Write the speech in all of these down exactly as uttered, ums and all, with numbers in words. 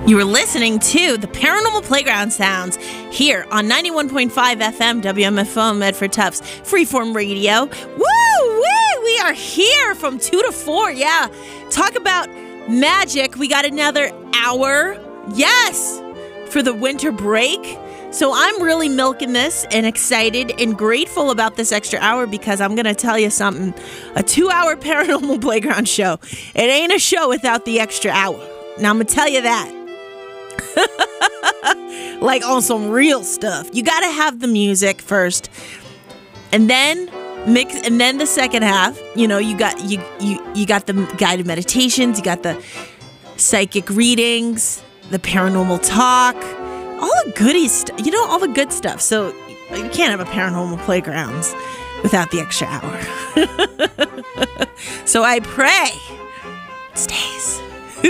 You were listening to the Paranormal Playground Sounds here on ninety-one point five F M W M F O Medford Tufts Freeform Radio. Woo! Woo! We are here from two to four. Yeah. Talk about magic. We got another hour. Yes. For the winter break. So I'm really milking this and excited and grateful about this extra hour because I'm going to tell you something. A two-hour Paranormal Playground show. It ain't a show without the extra hour. Now I'm going to tell you that. Like on some real stuff. You got to have the music first. And then mix and then the second half, you know, you got you you you got the guided meditations, you got the psychic readings, the paranormal talk, all the goodies, st- you know, all the good stuff. So you can't have a Paranormal Playgrounds without the extra hour. So I pray it stays.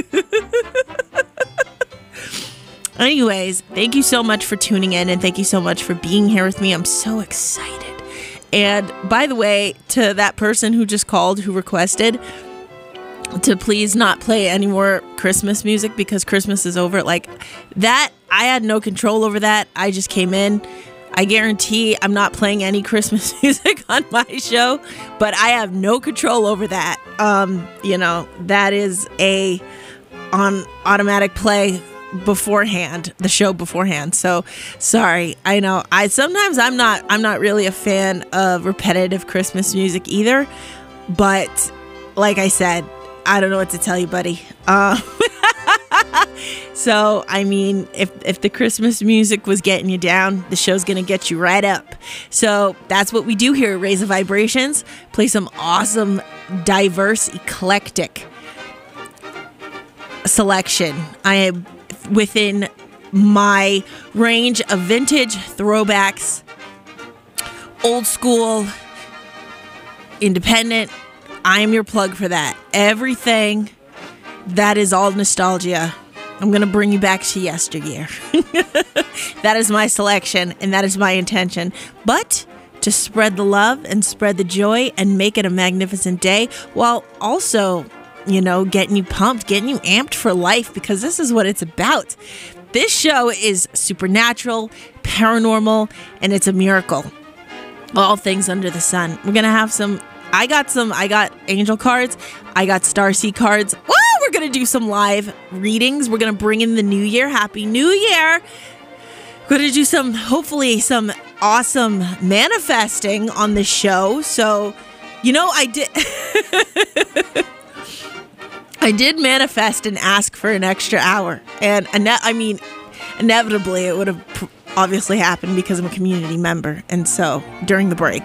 Anyways, thank you so much for tuning in and thank you so much for being here with me. I'm so excited. And by the way, to that person who just called, who requested to please not play any more Christmas music because Christmas is over, like that, I had no control over that. I just came in. I guarantee I'm not playing any Christmas music on my show, but I have no control over that. Um, you know, that is a on automatic play beforehand, the show beforehand. So sorry. I know I sometimes I'm not I'm not really a fan of repetitive Christmas music either, but like I said, I don't know what to tell you, buddy. Uh, so I mean, if if the Christmas music was getting you down, the show's gonna get you right up. So that's what we do here at Raise the Vibrations. Play some awesome, diverse, eclectic selection. I am within my range of vintage throwbacks, old school, independent. I am your plug for that. Everything that is all nostalgia. I'm going to bring you back to yesteryear. That is my selection and that is my intention. But to spread the love and spread the joy and make it a magnificent day while also, you know, getting you pumped, getting you amped for life, because this is what it's about. This show is supernatural, paranormal, and it's a miracle. All things under the sun. We're going to have some, I got some, I got angel cards. I got starseed cards. Woo! We're going to do some live readings. We're going to bring in the new year. Happy New Year. We're going to do some, hopefully some awesome manifesting on this show. So, you know, I did... I did manifest and ask for an extra hour. And, I mean, inevitably it would have obviously happened because I'm a community member. And so, during the break.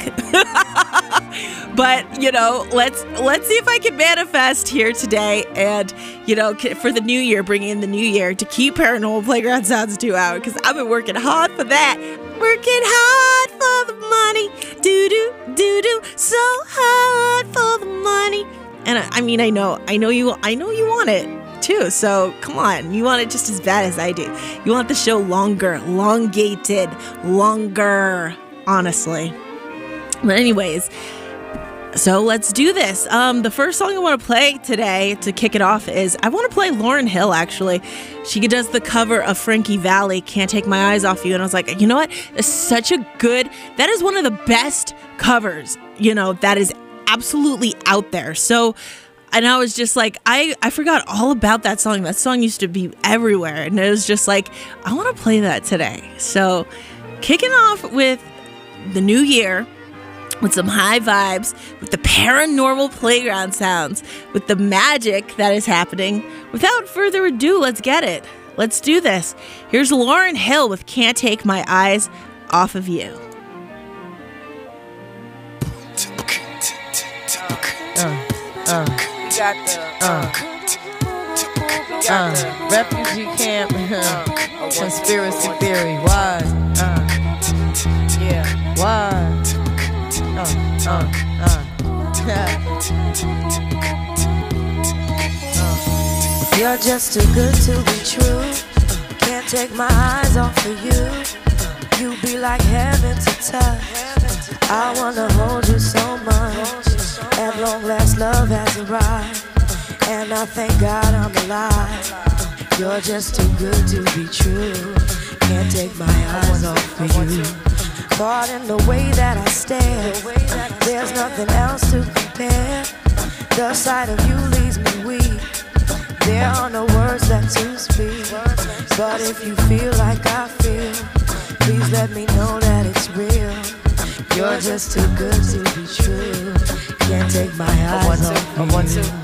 But, you know, let's let's see if I can manifest here today. And, you know, for the new year, bring in the new year to keep Paranormal Playground Sounds two hours. Because I've been working hard for that. Working hard for the money. Do-do, do-do. So hard for the money. And I, I mean, I know, I know you, I know you want it too. So come on, you want it just as bad as I do. You want the show longer, elongated, longer, honestly. But anyways, so let's do this. Um, the first song I want to play today to kick it off is, I want to play Lauryn Hill, actually. She does the cover of Frankie Valli, Can't Take My Eyes Off You. And I was like, you know what? It's such a good, that is one of the best covers, you know, that is absolutely out there. So, and I was just like, I, I forgot all about that song. That song used to be everywhere. And it was just like, I want to play that today. So, kicking off with the new year, with some high vibes, with the paranormal playground sounds, with the magic that is happening. Without further ado, let's get it. Let's do this. Here's Lauryn Hill with Can't Take My Eyes Off of You. Uh, uh, uh, uh, refugee camp, uh, conspiracy theory, why, uh, yeah, why, uh, uh, uh, you're just too good to be true, can't take my eyes off of you, you be like heaven to touch, I wanna hold you so much. At long last love has arrived, and I thank God I'm alive. You're just too good to be true. Can't take my eyes off of you. Caught in the way that I stare. There's nothing else to compare. The sight of you leaves me weak. There are no words left to speak. But if you feel like I feel, please let me know that it's real. You're just too good to be true. Can't take my eyes off of you.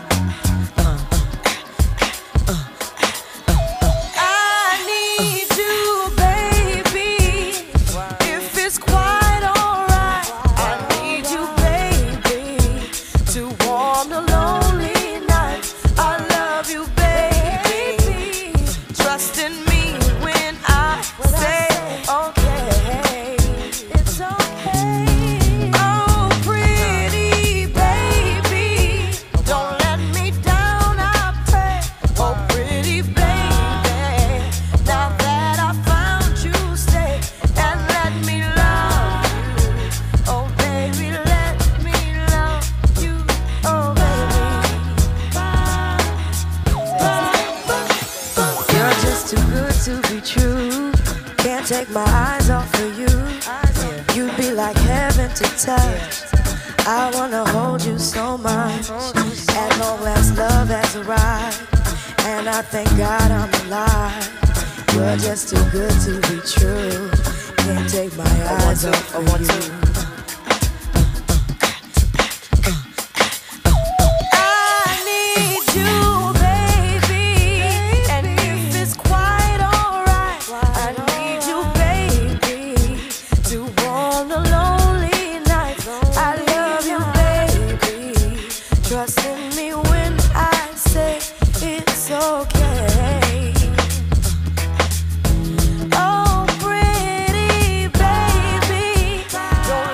Take my eyes off of you. You'd be like heaven to touch. I wanna hold you so much. At long last love has arrived, and I thank God I'm alive. You're just too good to be true. Can't take my eyes off of you. Oh, pretty baby, don't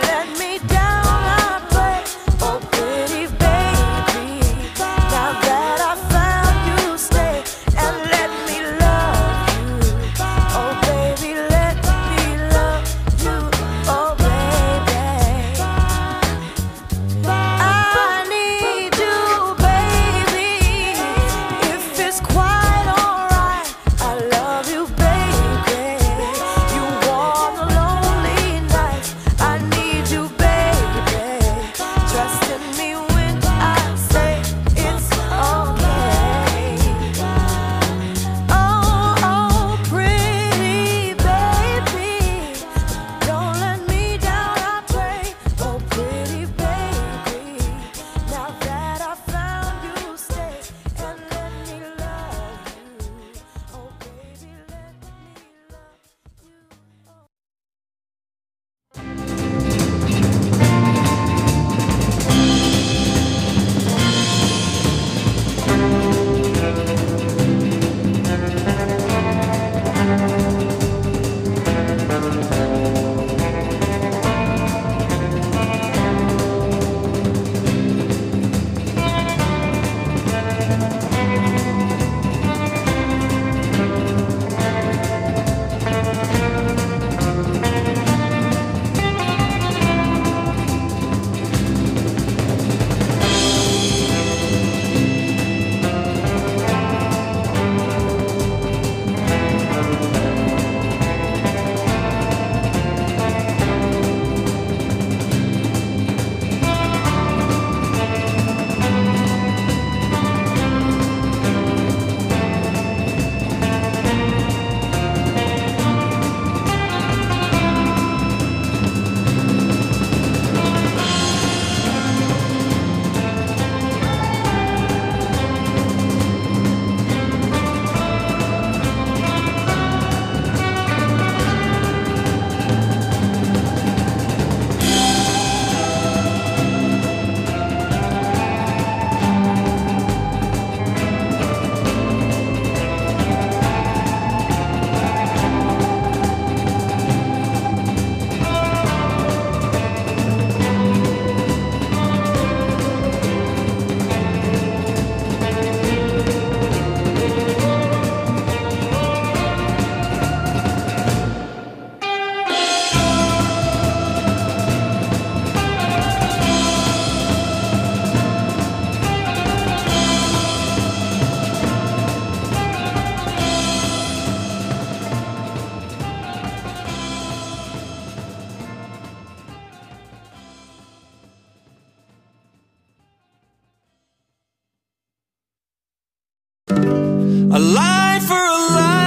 lie for a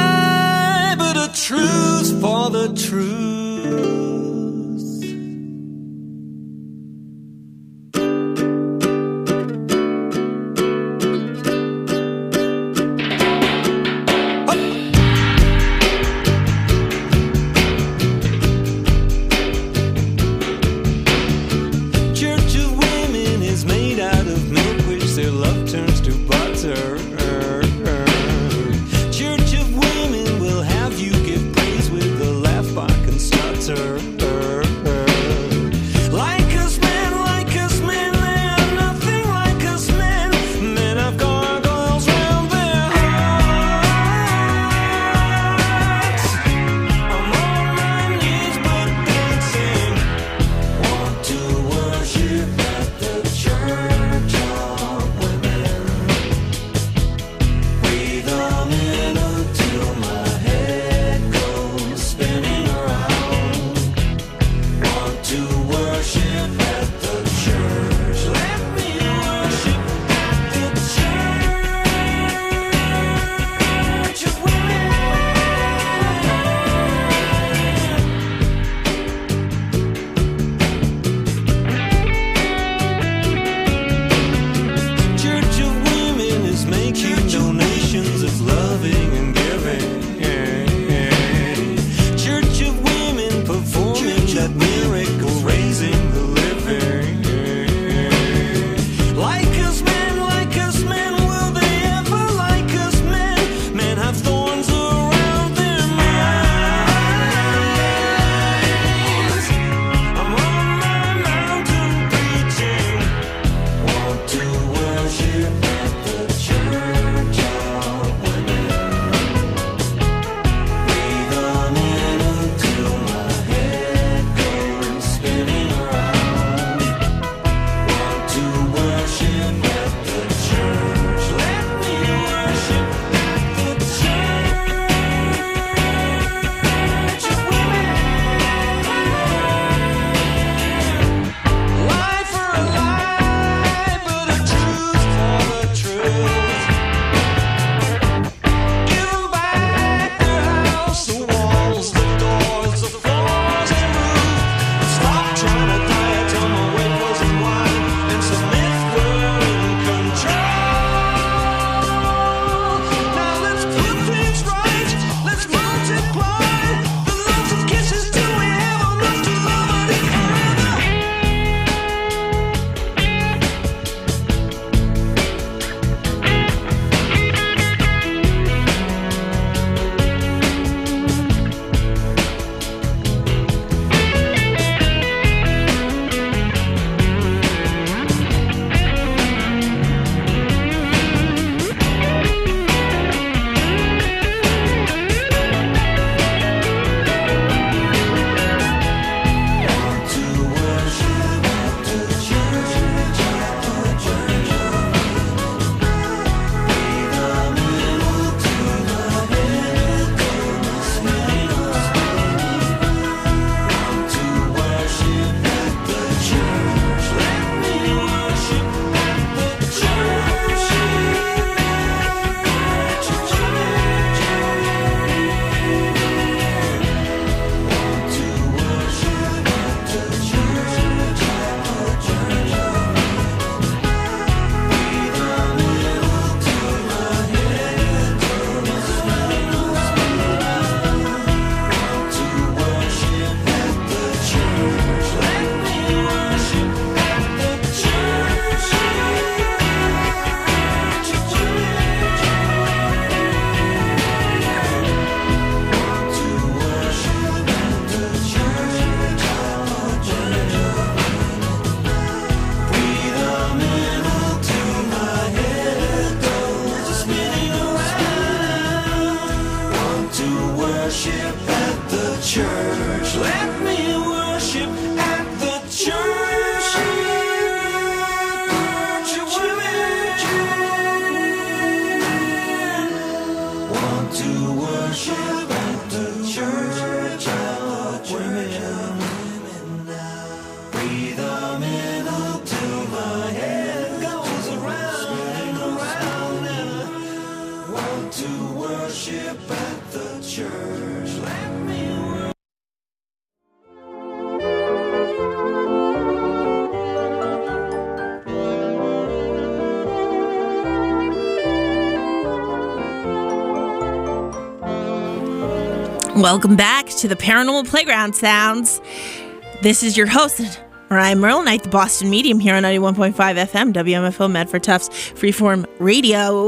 lie, but a truth for the truth. To Welcome back to the Paranormal Playground Sounds. This is your host, Ryan Merle Knight, the Boston Medium here on ninety-one point five F M, W M F O Medford Tufts Freeform Radio.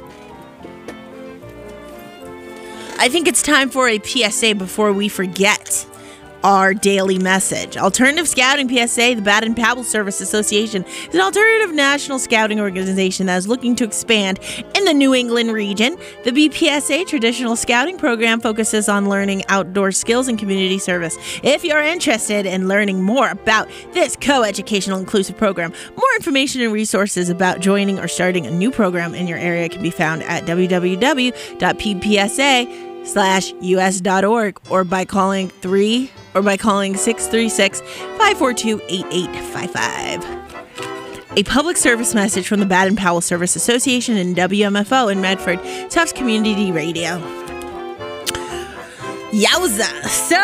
I think it's time for a P S A before we forget our daily message. Alternative Scouting P S A, the Baden-Powell Service Association, is an alternative national scouting organization that is looking to expand in the New England region. The B P S A Traditional Scouting Program focuses on learning outdoor skills and community service. If you're interested in learning more about this co-educational inclusive program, more information and resources about joining or starting a new program in your area can be found at w w w dot p p s a slash u s dot org or by calling three or by calling six three six, five four two, eight eight five five. A public service message from the Baden-Powell Service Association and W M F O in Medford Tufts Community Radio. Yowza! So,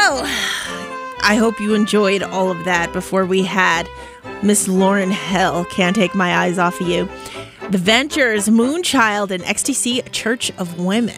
I hope you enjoyed all of that before we had Miss Lauryn Hill, Can't Take My Eyes Off of You. The Ventures, Moonchild, and X T C Church of Women.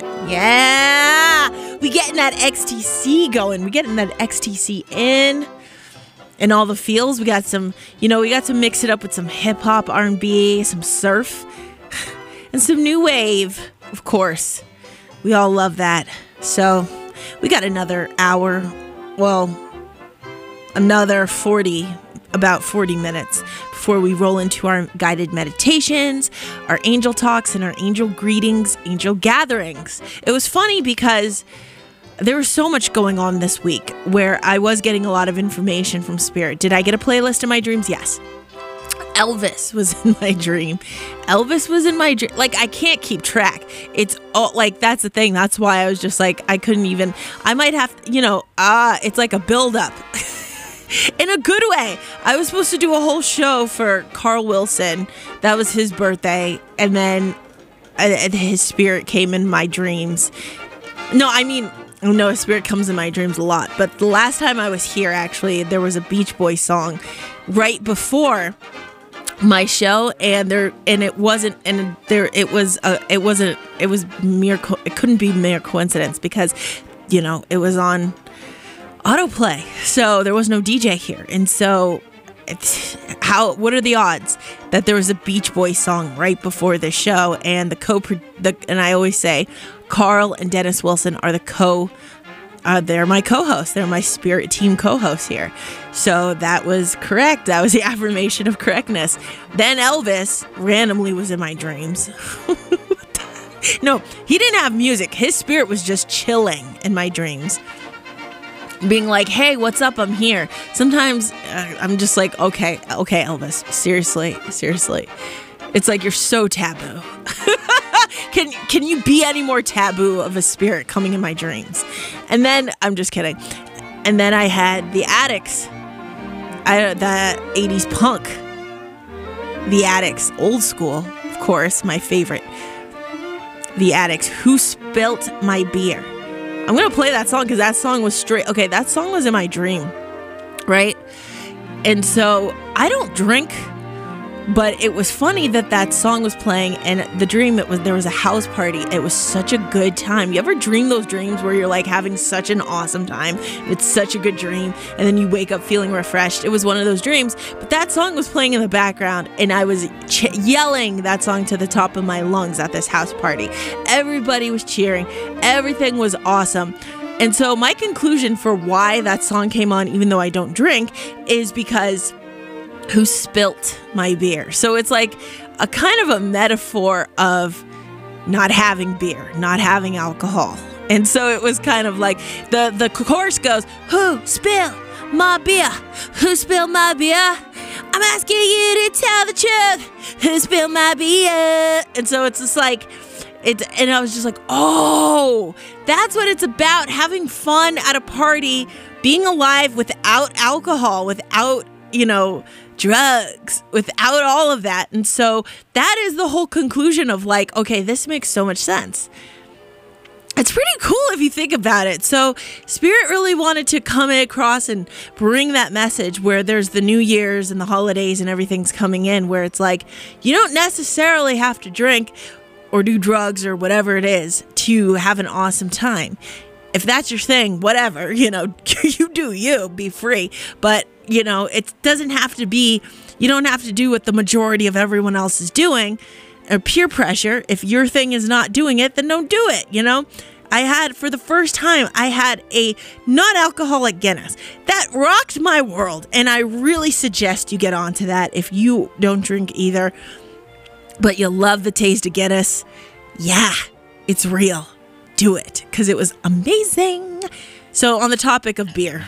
Yeah! We getting that X T C going. We getting that X T C in. And all the feels. We got some, you know, we got to mix it up with some hip-hop, R and B, some surf, and some new wave, of course. We all love that. So, we got another hour, well, another forty, about forty minutes before we roll into our guided meditations, our angel talks, and our angel greetings, angel gatherings. It was funny because there was so much going on this week where I was getting a lot of information from Spirit. Did I get a playlist in my dreams? Yes. Elvis was in my dream. Elvis was in my dream. Like, I can't keep track. It's all, like, that's the thing. That's why I was just like, I couldn't even, I might have, you know, ah, uh, it's like a buildup. In a good way. I was supposed to do a whole show for Carl Wilson. That was his birthday. And then uh, his spirit came in my dreams. No, I mean, no, his spirit comes in my dreams a lot. But the last time I was here, actually, there was a Beach Boys song right before my show, and there, and it wasn't, and there, it was, uh, it wasn't, it was mere, co- it couldn't be mere coincidence because, you know, it was on autoplay, so there was no D J here. And so it's, how what are the odds that there was a Beach Boys song right before the show? And the co the and I always say Carl and Dennis Wilson are the co uh, they're my co-hosts, they're my Spirit team co-hosts here. So that was correct. That was the affirmation of correctness. Then Elvis randomly was in my dreams. No, he didn't have music. His spirit was just chilling in my dreams, being like, hey, what's up? I'm here. Sometimes uh, I'm just like, okay, okay, Elvis, seriously, seriously. It's like you're so taboo. Can can you be any more taboo of a spirit coming in my dreams? And then, I'm just kidding. And then I had the Addicts, I, that eighties punk. The Addicts, old school, of course, my favorite. The Addicts, Who Spilt My Beer. I'm going to play that song because that song was straight. Okay, that song was in my dream, right? And so I don't drink, but it was funny that that song was playing, and the dream, it was there was a house party. It was such a good time. You ever dream those dreams where you're like having such an awesome time? It's such a good dream, and then you wake up feeling refreshed. It was one of those dreams, but that song was playing in the background, and I was ch- yelling that song to the top of my lungs at this house party. Everybody was cheering. Everything was awesome. And so my conclusion for why that song came on, even though I don't drink, is because who spilt my beer. So it's like a kind of a metaphor of not having beer, not having alcohol. And so it was kind of like the, the chorus goes, who spilled my beer? Who spilled my beer? I'm asking you to tell the truth. Who spilled my beer? And so it's just like, it, and I was just like, oh, that's what it's about. Having fun at a party, being alive without alcohol, without, you know, drugs, without all of that. And so that is the whole conclusion of like, okay, this makes so much sense. It's pretty cool if you think about it. So Spirit really wanted to come across and bring that message where there's the New Year's and the holidays and everything's coming in, where it's like, you don't necessarily have to drink or do drugs or whatever it is to have an awesome time. if that's your thing, whatever, you know, you do you, be free. But, you know, it doesn't have to be, you don't have to do what the majority of everyone else is doing, or peer pressure. If your thing is not doing it, then don't do it, you know? I had, for the first time, I had a non-alcoholic Guinness. That rocked my world, and I really suggest you get onto that if you don't drink either, but you love the taste of Guinness. Yeah, it's real. Do it, because it was amazing. So on the topic of beer,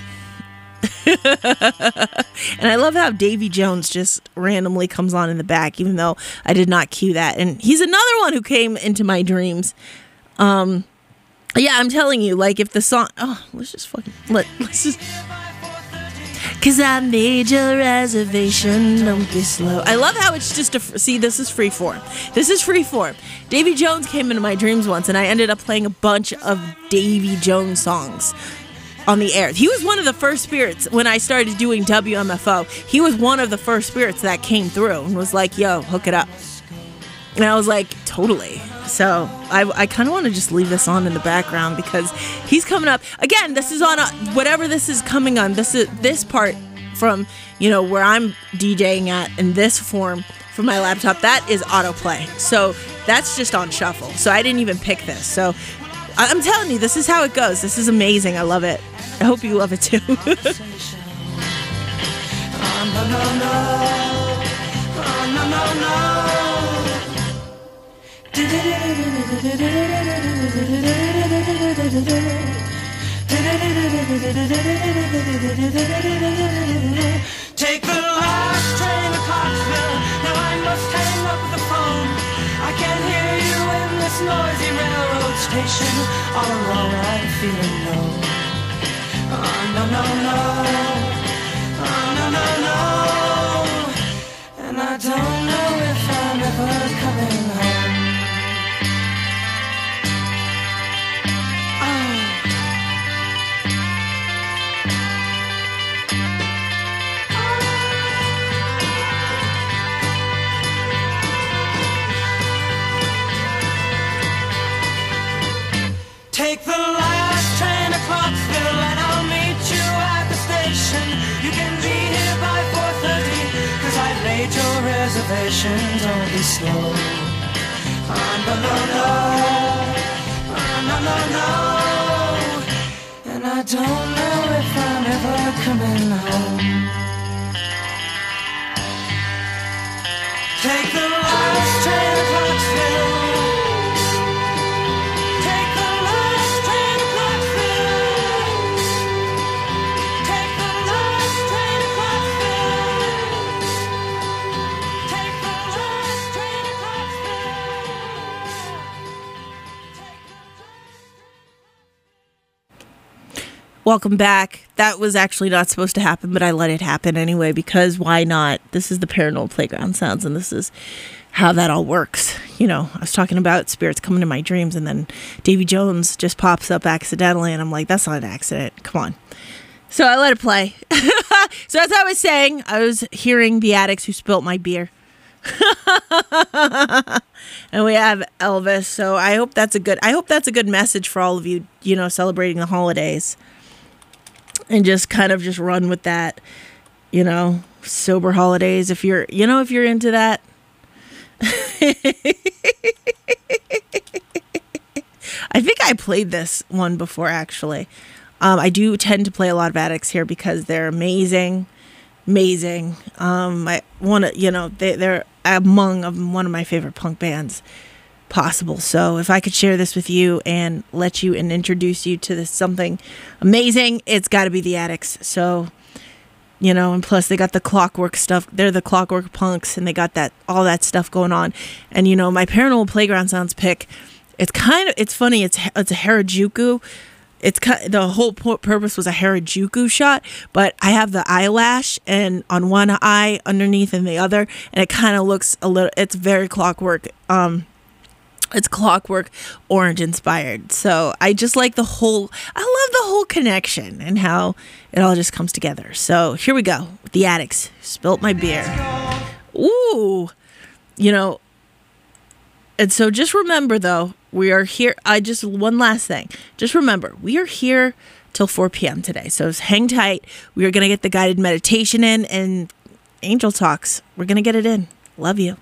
and I love how Davy Jones just randomly comes on in the back, even though I did not cue that. And he's another one who came into my dreams. Um, yeah, I'm telling you, like if the song, oh, let's just fucking let let's just. Cause I made your reservation, don't be slow. I love how it's just a, see, this is free form. This is free form. Davy Jones came into my dreams once, and I ended up playing a bunch of Davy Jones songs on the air. He was one of the first spirits when I started doing W M F O. He was one of the first spirits that came through and was like, yo, hook it up. And I was like, totally. So I, I kind of want to just leave this on in the background because he's coming up. Again, this is on a, whatever this is coming on. This is this part from, you know, where I'm DJing at in this form from my laptop. That is autoplay. So that's just on shuffle. So I didn't even pick this. So I'm telling you, this is how it goes. This is amazing. I love it. I hope you love it too. Take the last train to Clarksville. Now I must hang up the phone. I can't hear you in this noisy railroad station. All alone I'm feeling low. Oh, no, no, no. Oh, no, no, no. And I don't know if I'm ever coming home. Take the last train to Clarksville and I'll meet you at the station. You can be here by four thirty, cause I laid your reservation. Don't be slow. Oh, no, no, no. Oh, no, no, no. And I don't know if I'm ever coming home. Take the last train to Clarksville. Welcome back. That was actually not supposed to happen, but I let it happen anyway because why not? This is the Paranormal Playground Sounds, and this is how that all works. You know, I was talking about spirits coming to my dreams, and then Davy Jones just pops up accidentally, and I'm like, that's not an accident. Come on. So I let it play. So as I was saying, I was hearing the addicts who spilt my beer. And we have Elvis. So I hope that's a good, I hope that's a good message for all of you, you know, celebrating the holidays. And just kind of just run with that, you know, sober holidays. If you're, you know, if you're into that. I think I played this one before, actually. Um, I do tend to play a lot of addicts here because they're amazing, amazing. Um, I want to, you know, they, they're among of one of my favorite punk bands possible. So if I could share this with you and let you and introduce you to this something amazing, it's got to be the Addicts. So, you know, and plus they got the Clockwork stuff. They're the Clockwork Punks, and they got that all that stuff going on. And you know, my Paranormal Playground Sounds pick, it's kind of it's funny. It's it's a Harajuku. It's kind, the whole purpose was a Harajuku shot, but I have the eyelash and on one eye underneath and the other, and it kind of looks a little. It's very Clockwork. Um, It's Clockwork Orange inspired. So I just like the whole, I love the whole connection and how it all just comes together. So here we go. The Addicts. Spilt my beer. Ooh. You know, and so just remember though, We are here. I just one last thing. Just remember, we are here till four p.m. today. So hang tight. We are going to get the guided meditation in and angel talks. We're going to get it in. Love you.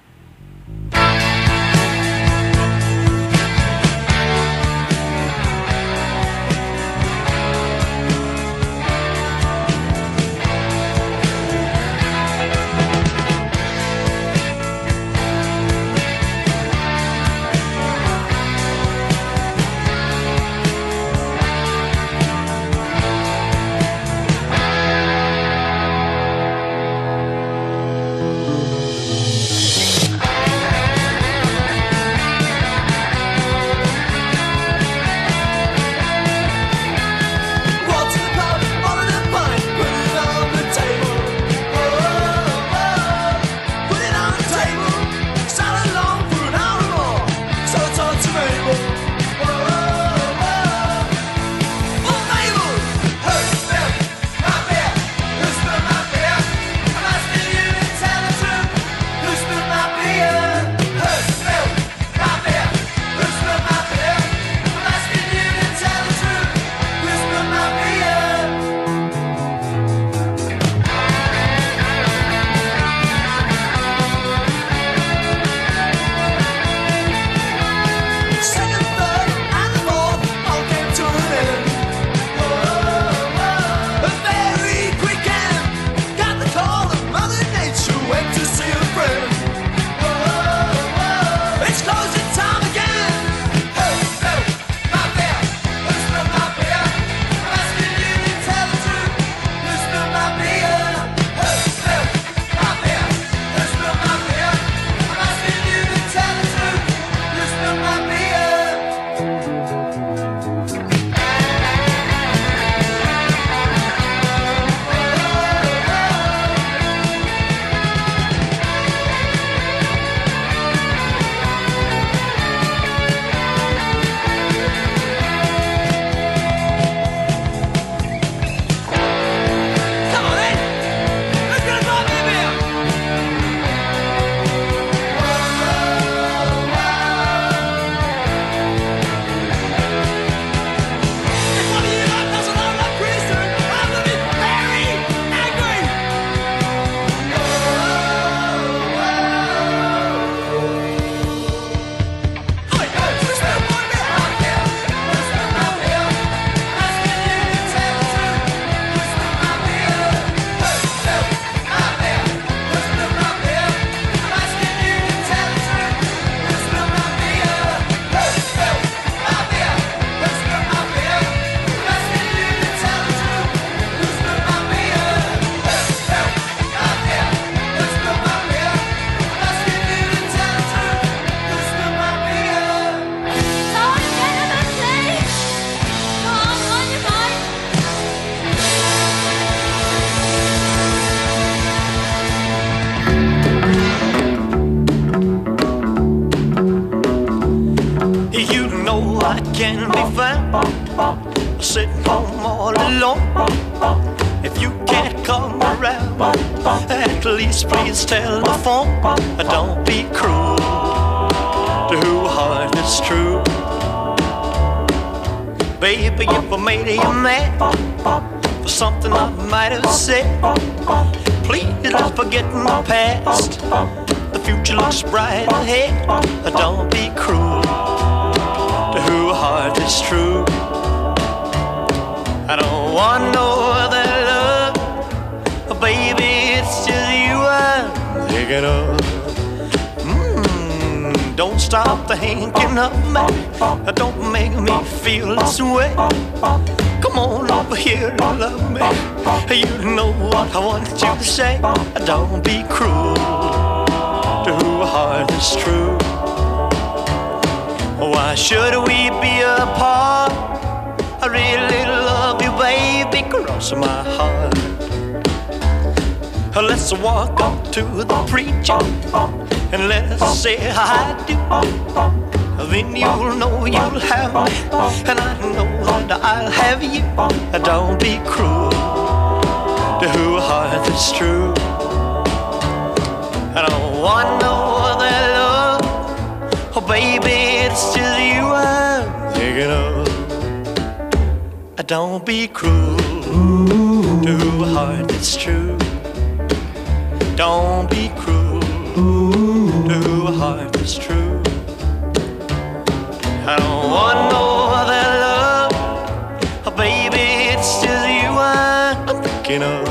Can be found sitting home all alone. If you can't come around, at least please telephone. Don't be cruel to whose heart is true. Baby, if I made you mad for something I might have said, please don't forget my past. The future looks bright ahead. Don't be cruel to whose heart is true. I don't want no other love, baby, it's just you I'm thinking of. Mm, don't stop thinking of me, don't make me feel this way. Come on over here and love me, you know what I want you to say. Don't be cruel to whose heart is true. Why should we be apart? I really love you, baby, cross my heart. Let's walk up to the preacher and let's say I do. Then you'll know you'll have me, and I know that I'll have you. Don't be cruel to whose heart is true. I don't want no other love, oh baby, it's just you Don't be cruel to a heart that's true. Don't be cruel to a heart that's true. I don't want no other love, oh, baby, it's just you I'm thinking of.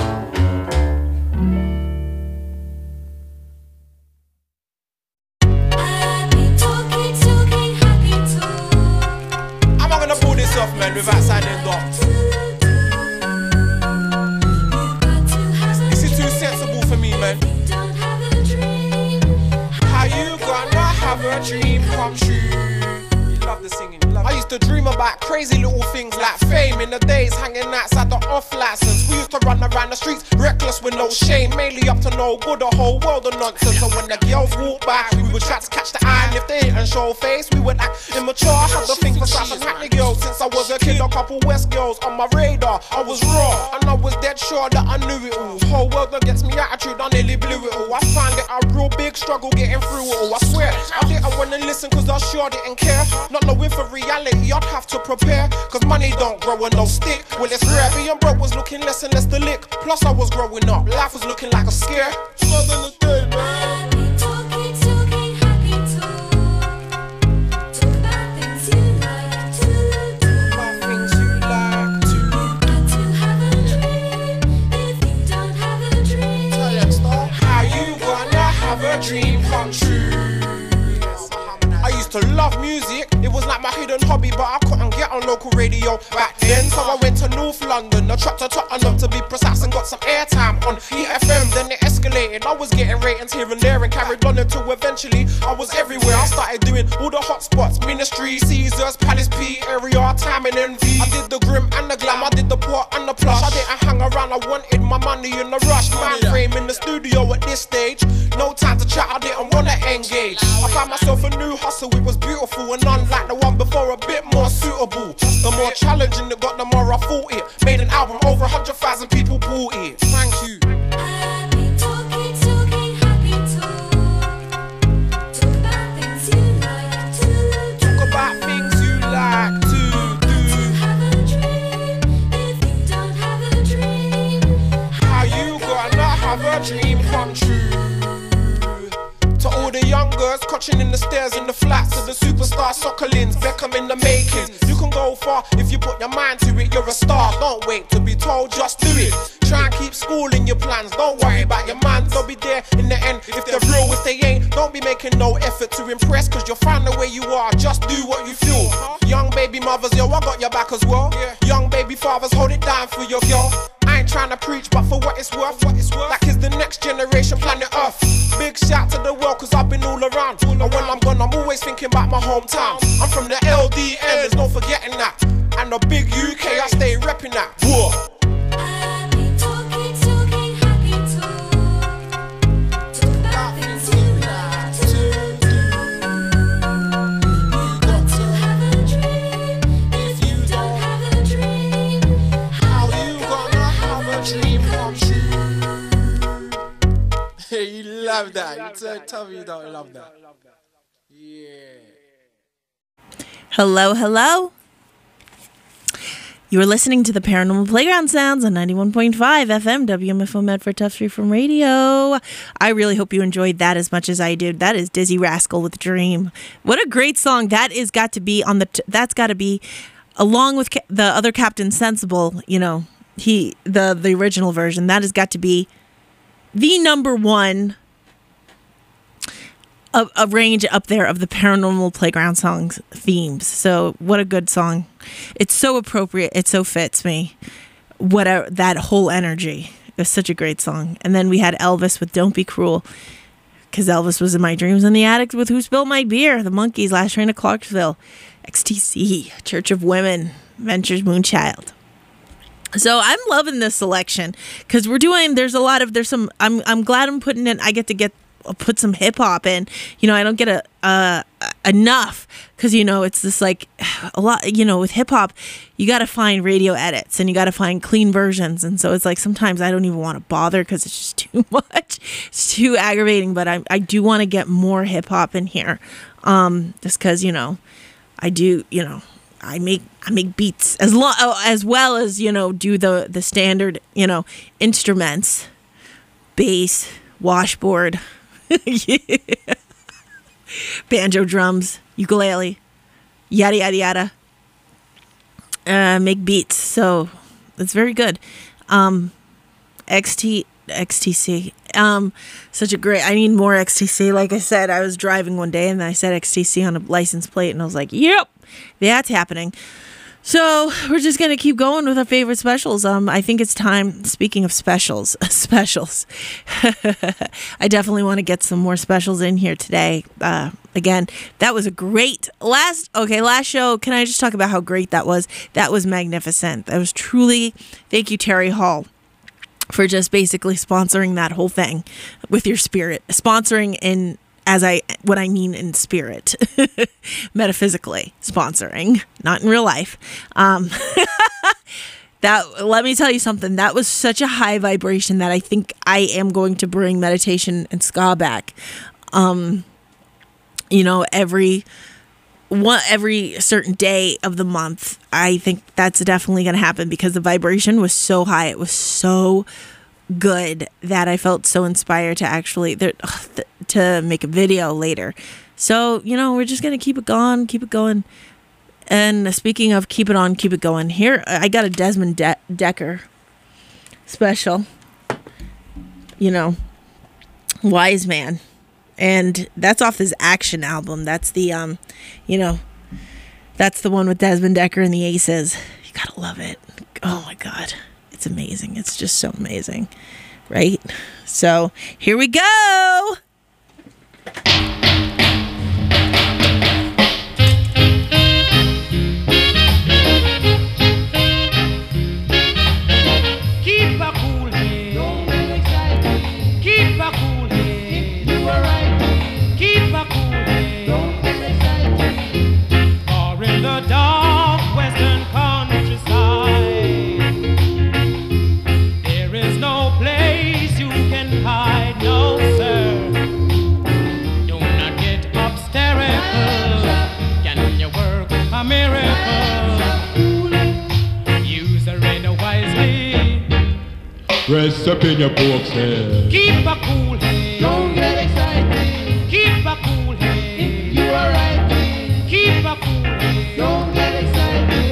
I'm not gonna pull this off, man, without signing docs. This is too sensible for me, man. How you gonna have a dream come true? You love the singing, you love I used to dream about crazy little things like fame in the days, hanging outside the off license. We used to run around the streets, reckless with no shame, mainly up to no good, the whole world of nonsense. So when the girls walk by, we would try to catch the eye, and if they didn't show face, we would act immature. I had the thing for South and Hackney girls since I was a kid. A couple West girls on my radar, I was raw, and I was dead sure that I knew it all. Whole world that gets me attitude, I nearly blew it all. I found it a real big struggle getting through it all. I swear, I didn't want to listen cause I sure didn't care. Not knowing for reality, I'd have to prepare, cause money don't grow on no stick. Well, it's rare, being broke was looking less and less the lick. Plus I was growing up, life was looking like a scare. Southern the day, man. A dream come true. I used to love music, it was like my hidden hobby, but I couldn't get on local radio back then. So I went to North London, I trapped to Tottenham to be precise, and got some airtime on E F M. Then it escalated, I was getting ratings here and there, and carried on until eventually I was everywhere. I started doing all the hot spots, Ministry, Caesars, Palace P, Area, Time and Envy. I did the grim and the glam, I did the port and the plush. I didn't hang around, I wanted my money in the rush. Man frame in the studio at this stage, no time to chat, I didn't wanna engage. I found myself a new hustle, it was beautiful, and unlike the one before, a bit more suitable. The more challenging it got, the more I fought it. Made an album, over a hundred thousand people bought it. Thank you. Talk about things you like to do. How you gonna have a dream come true? To all the young girls clutching in the stairs in the flats, to the superstar Soccerlins, Beckham in the making. You can go far if you put your mind to it, you're a star. Don't wait to be told, just do it. Try and keep school in your plans, don't worry about your man. They'll be there in the end, if they're real, if they ain't. Don't be making no effort to impress, cause you'll find the way you are, just do what you feel. Young baby mothers, yo, I got your back as well. Young baby fathers, hold it down for your girl. I ain't trying to preach, but for what it's worth, what it's worth, like is the next generation planet Earth. Big shout to the world, cause I've been all around. And when I'm gone, I'm always thinking about my hometown. I'm from the L D N, there's no forgetting that. And the big U K, I stay repping that. Whoa. You love that. You tell me you don't love that. Yeah. Hello, hello. You are listening to the Paranormal Playground Sounds on ninety-one point five F M W M F O Medford Tufts Freeform Radio. I really hope you enjoyed that as much as I did. That is Dizzy Rascal with Dream. What a great song. That is got to be on the t- that's got to be along with ca- the other Captain Sensible, you know, he the the original version. That has got to be the number one a, a range up there of the Paranormal Playground songs themes. So what a good song. It's so appropriate. It so fits me. What a, that whole energy. It's such a great song. And then we had Elvis with Don't Be Cruel, because Elvis was in my dreams in the attic with Who Spilled My Beer, The Monkees, Last Train to Clarksville, X T C, Church of Women, Ventures, Moonchild. So I'm loving this selection because we're doing, there's a lot of, there's some, I'm I'm glad I'm putting in, I get to get, put some hip hop in, you know, I don't get a, uh, enough because, you know, it's just like a lot, you know, with hip hop, you got to find radio edits and you got to find clean versions. And so it's like, sometimes I don't even want to bother because it's just too much. It's too aggravating, but I, I do want to get more hip hop in here. Um, just cause, you know, I do, you know, I make I make beats as long as well as, you know, do the the standard, you know, instruments, bass, washboard, yeah. banjo, drums, ukulele, yada yada yada. Uh, make beats, so it's very good. Um, X T X T C, um, such a great. I need more X T C. Like I said, I was driving one day and I said X T C on a license plate, and I was like, "Yep, that's happening." So we're just gonna keep going with our favorite specials. Um, I think it's time. Speaking of specials, specials, I definitely want to get some more specials in here today. Uh, again, that was a great last. Okay, last show. Can I just talk about how great that was? That was magnificent. That was truly. Thank you, Terry Hall, for just basically sponsoring that whole thing with your spirit. Sponsoring in, as I, what I mean in spirit, metaphysically sponsoring, not in real life. Um, that, let me tell you something, that was such a high vibration that I think I am going to bring meditation and ska back. Um, you know, every one, every certain day of the month, I think that's definitely going to happen because the vibration was so high. It was so good that I felt so inspired to actually there, to make a video later. So, you know, we're just going to keep it going, keep it going. And speaking of keep it on, keep it going, here I got a Desmond De- Decker special, you know, Wise Man. And that's off his Action album. That's the, um, you know, that's the one with Desmond Decker and the Aces. You gotta love it. Oh my God. It's amazing. It's just so amazing. Right? So here we go. Keep a cool head. Don't get excited. Keep a cool head. You are right. Keep a cool head. Don't get excited. Or in the dark western countryside, there is no place you can hide, no sir. Do not get hysterical. Can you work a miracle? Use the radar wisely. Rest up in your box head. Keep a cool head. Don't get excited. Keep a cool head. You are right. Keep a cool head. Don't get excited.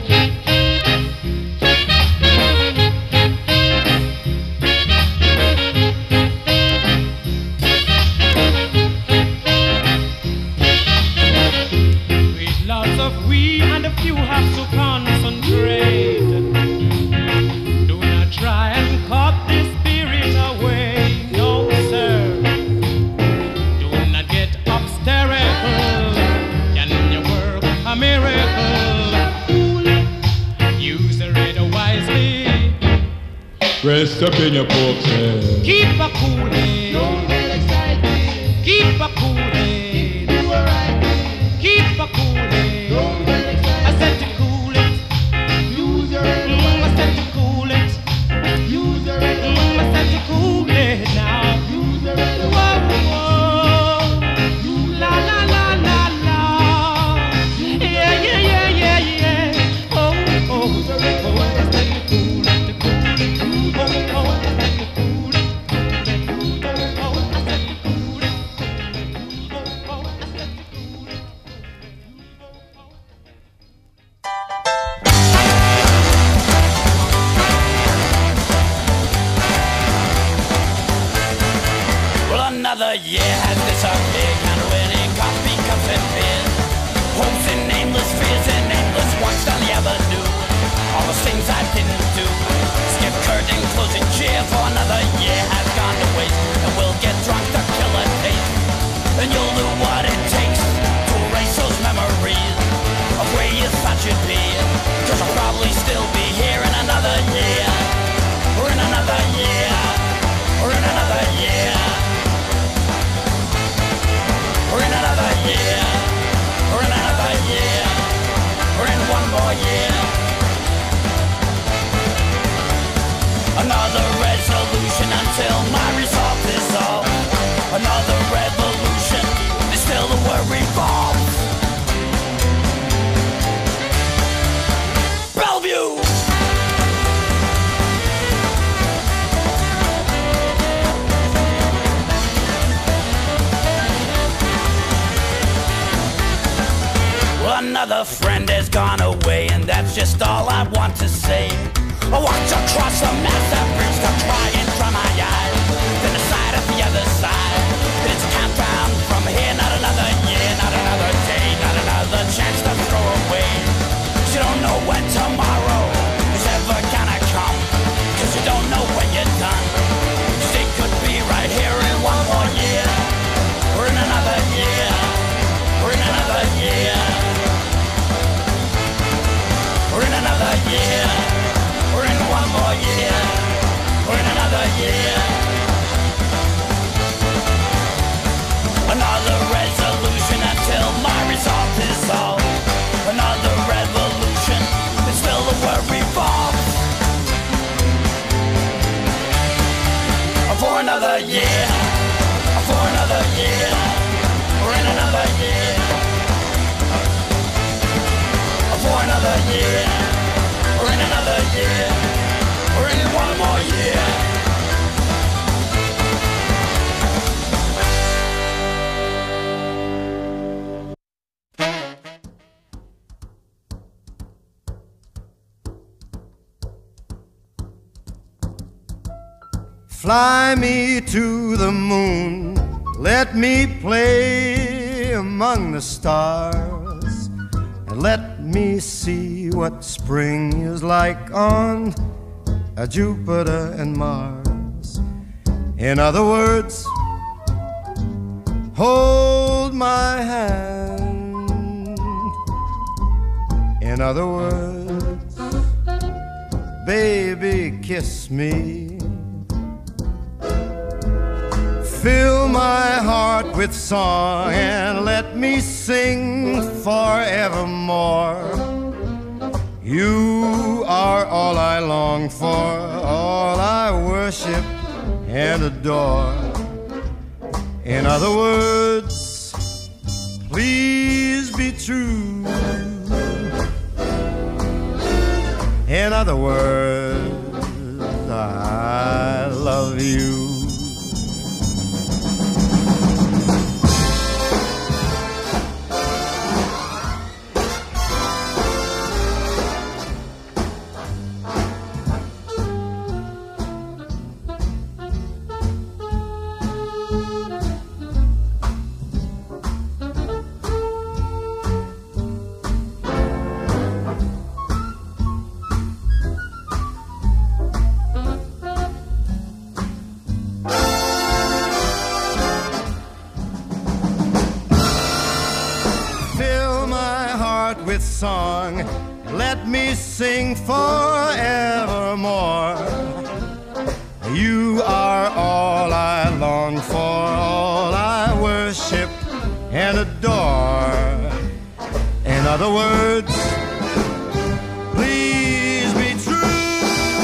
With lots of weed and a few have to concentrate. Do not try and cut the spirit away, no sir. Do not get hysterical. Can you work a miracle? Use the radar wisely. Rest up in your box head. Keep a cool head. Don't get excited. Keep a cool head. You are right. Keep a cool head. Don't get excited. I said to cool it. Use your radar. Mm, I said to cool it. Use your radar. Mm, I said to cool it now. Use your radar. Whoa, whoa. La la la la la. Yeah yeah yeah yeah yeah. Oh oh oh. I said to cool it, to cool it. Oh oh. I said to cool it, cool it. Oh oh. I said to cool it. Oh oh. I said to cool it. Well, another year has disappeared, counterweighing coffee cups and beers. Hopes and nameless fears and nameless walks down the avenue. All the things I didn't do. Skip curtain, closing chair for another year has gone to waste. And we'll get drunk to kill a taste. And you'll do what it takes to erase those memories of where you thought you'd be. Cause I'll probably still be here in another year. Or in another year. Or in another year. another friend has gone away, and that's just all I want to say. I walked across the massive bridge to try and dry my eyes, then decide at the other side that it's countdown from here. Not another year, not another day, not another chance to throw away. 'Cause you don't know when tomorrow is ever gonna come, 'cause you don't know when you're done. 'Cause it could be right here in one more year, or in another year, or in another year, or in another year, or in one more year, or in another year. Another resolution until my resolve is solved. Another revolution, and still the word revolves. For another year, for another year, or in another year, for another year, or in another year, or in one more year. Fly me to the moon, let me play among the stars, and let me see what spring is like on a Jupiter and Mars. In other words, hold my hand. In other words, baby, kiss me. Fill my heart with song and let me sing forevermore. You are all I long for, all I worship and adore. In other words, please be true. In other words, I love you. Song, let me sing forevermore. You are all I long for, all I worship and adore. In other words, please be true.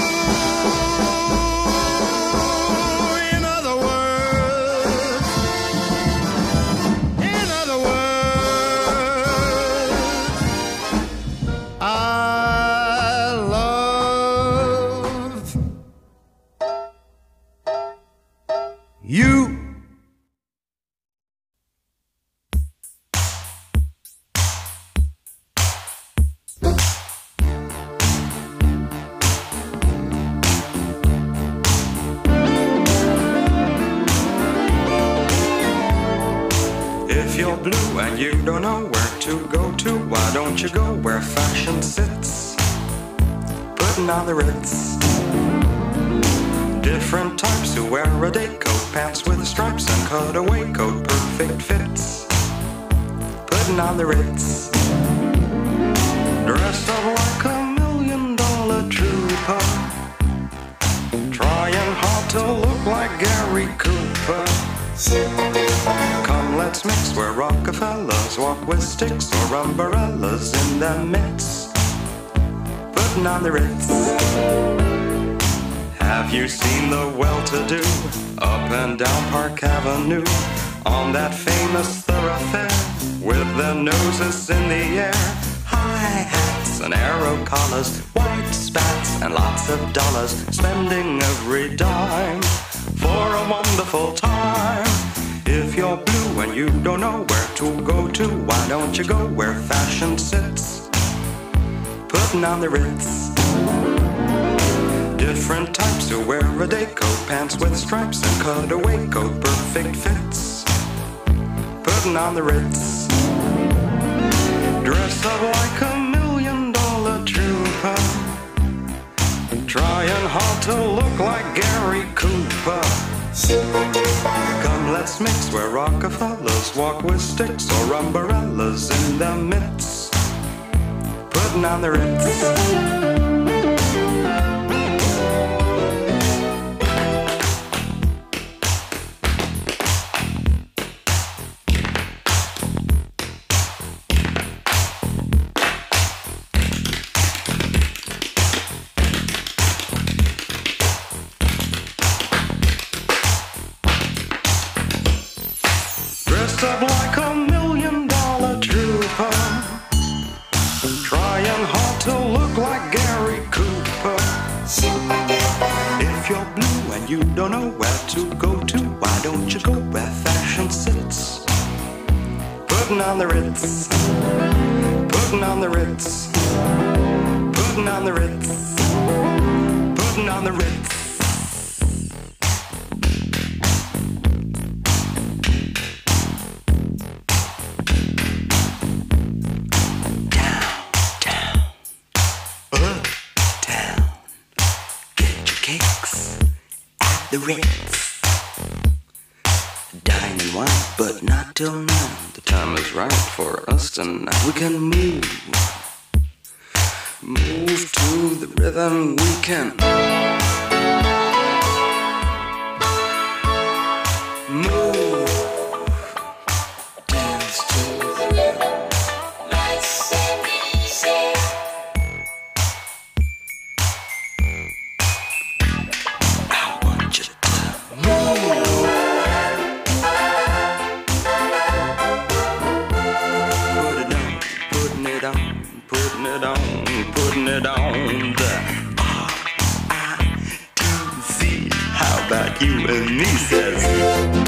In other words, in other words, I love you. If you're blue and you don't know where to go to, why don't you go where fashion sits, putting on the Ritz. Different types who wear a day coat, pants with stripes and cutaway coat, perfect fits, putting on the Ritz. Dressed up like a million dollar trooper, trying hard to look like Gary Cooper. Come, let's mix where Rockefellers walk with sticks or umbrellas in their midst, putting on the Ritz. Have you seen the well-to-do up and down Park Avenue on that famous thoroughfare with their noses in the air? High hats and arrow collars, white spats and lots of dollars, spending every dime for a wonderful time. If you're blue and you don't know where to go to, why don't you go where fashion sits? Putting on the Ritz. Different types who wear a day coat, pants with stripes and cutaway coat, perfect fits. Putting on the Ritz. Dress up like a million dollar trooper, trying hard to look like Gary Cooper. Come, let's mix where Rockefellers walk with sticks or umbrellas in their midst. Putting on the Ritz. Up like a million dollar trooper, trying hard to look like Gary Cooper. If you're blue and you don't know where to go to, why don't you go where fashion sits? Putting on the Ritz. Putting on the Ritz. Putting on the Ritz. Putting on the Ritz. The Ritz. Dining wine, but not till now. The time is right for us tonight. We can move, move to the rhythm. We can move, dance to the rhythm. Nice and easy. Putting it on, putting it on the R I T Z. How about you and me, says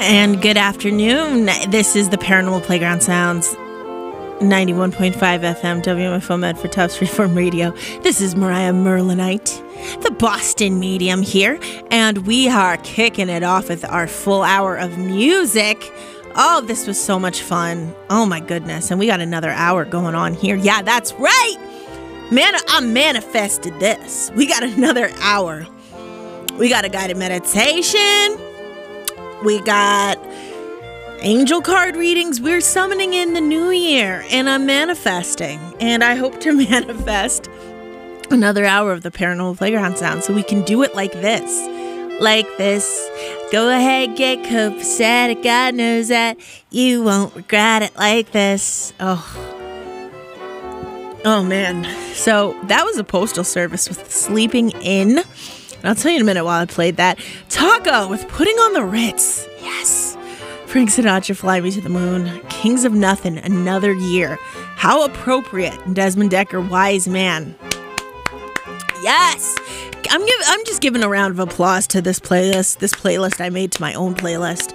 And good afternoon. This is the Paranormal Playground Sounds, ninety-one point five F M, W M F O Med for Tufts Freeform Radio. This is Mariah Merlinite, the Boston medium here, and we are kicking it off with our full hour of music. Oh, this was so much fun. Oh my goodness. And we got another hour going on here. Yeah, that's right. Man, I manifested this. We got another hour. We got a guided meditation. We got angel card readings. We're summoning in the new year, and I'm manifesting. And I hope to manifest another hour of the Paranormal Playground Sound so we can do it like this. Like this. Go ahead, get copacetic. God knows that you won't regret it like this. Oh. Oh, man. So that was a postal service with Sleeping In. I'll tell you in a minute while I played that. Taco with Putting on the Ritz. Yes. Frank Sinatra, Fly Me to the Moon. Kings of Nothing, Another Year. How appropriate. Desmond Decker, Wise Man. Yes. I'm give, I'm just giving a round of applause to this playlist. This playlist I made to my own playlist.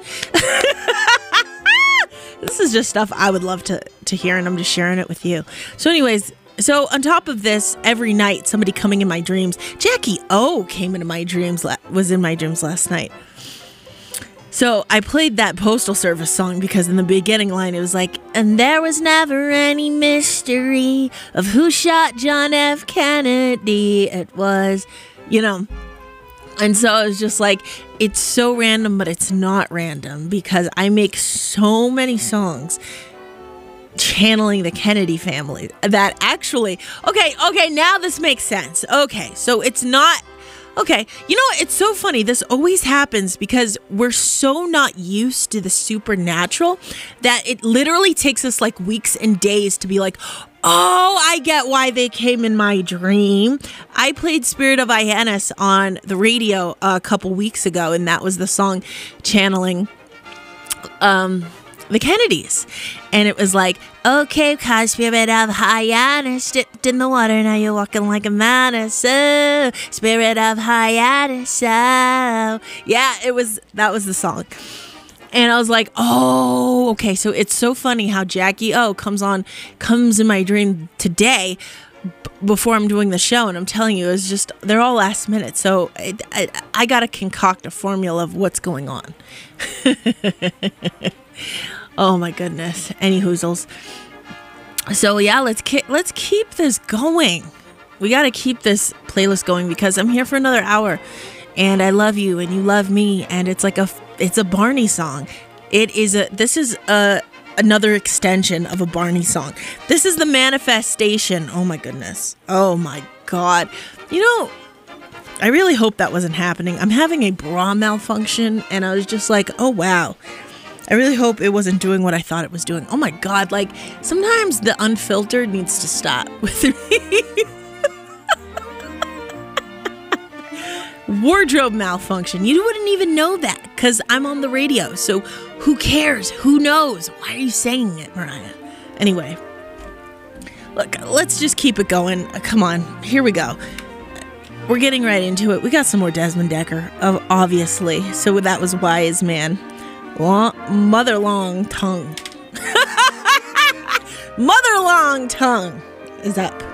This is just stuff I would love to, to hear, and I'm just sharing it with you. So anyways, so on top of this, every night, somebody coming in my dreams. Jackie O came into my dreams, was in my dreams last night. So I played that Postal Service song because in the beginning line, it was like, and there was never any mystery of who shot John F. Kennedy. It was, you know. And so I was just like, it's so random, but it's not random because I make so many songs channeling the Kennedy family that actually, okay, okay, now this makes sense. Okay, so it's not, okay, you know what? It's so funny. This always happens because we're so not used to the supernatural that it literally takes us like weeks and days to be like, oh, I get why they came in my dream. I played Spirit of Hyannis on the radio a couple weeks ago, and that was the song channeling um, the Kennedys. And it was like, okay, cause Spirit of Hyannis dipped in the water, now you're walking like a mantis. Oh, Spirit of Hyannis. Oh. Yeah, it was, that was the song. And I was like, oh, okay. So it's so funny how Jackie O comes on, comes in my dream today b- before I'm doing the show. And I'm telling you, it was just, they're all last minute. So it, I, I got to concoct a formula of what's going on. Oh my goodness. Any hoozles. So yeah, let's ke- let's keep this going. We got to keep this playlist going because I'm here for another hour. And I love you and you love me. And it's like a, it's a Barney song. It is a, this is a, another extension of a Barney song. This is the manifestation. Oh my goodness. Oh my God. You know, I really hope that wasn't happening. I'm having a bra malfunction and I was just like, oh wow. I really hope it wasn't doing what I thought it was doing. Oh my God. Like sometimes the unfiltered needs to stop with me. Wardrobe malfunction. You wouldn't even know that because I'm on the radio. So who cares? Who knows? Why are you saying it, Mariah? Anyway, look, let's just keep it going. Uh, come on. Here we go. We're getting right into it. We got some more Desmond Decker, obviously. So that was Wise Man. Long, mother long tongue. Mother long tongue is up.